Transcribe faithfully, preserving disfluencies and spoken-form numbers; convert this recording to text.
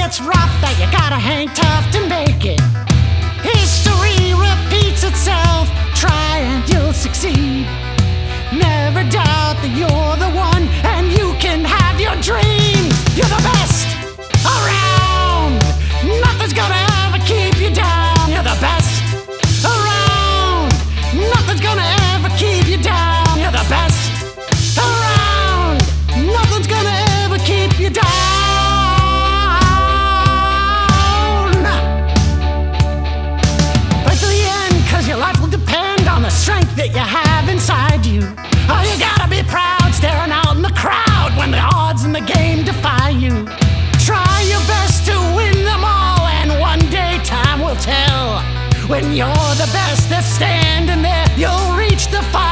gets rough that you gotta hang tough to make it. History repeats itself, try and you'll succeed. Never doubt that you're the one and you can have your dreams. You're the best around, nothing's gonna ever keep you down. You're the best around, nothing's gonna ever keep you down. You're the best around, nothing's gonna ever keep you down. Fight to the end, cause your life will depend on the strength that you have inside you. Oh, you gotta be proud, staring out in the crowd when the odds in the game defy you. Try your best to win them all, and one day time will tell. When you're the best that's standing there, you'll reach the fire.